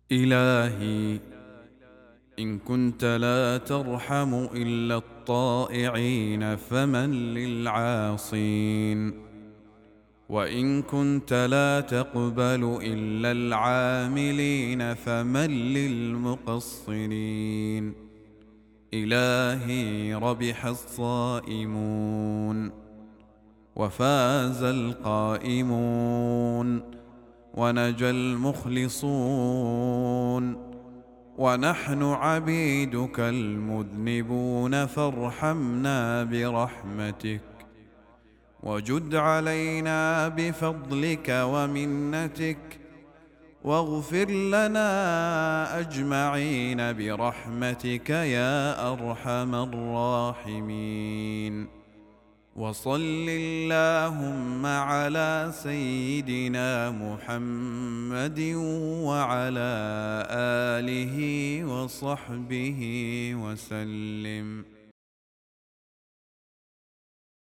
إلهي إن كنت لا ترحم إلا الطائعين فمن للعاصين، وإن كنت لا تقبل إلا العاملين فمن للمقصرين. إلهي ربح الصائمون وفاز القائمون ونجا المخلصون، ونحن عبيدك المذنبون فارحمنا برحمتك، وجد علينا بفضلك ومنتك، واغفر لنا أجمعين برحمتك يا أرحم الراحمين. وصل اللهم على سيدنا محمد وعلى آله وصحبه وسلم.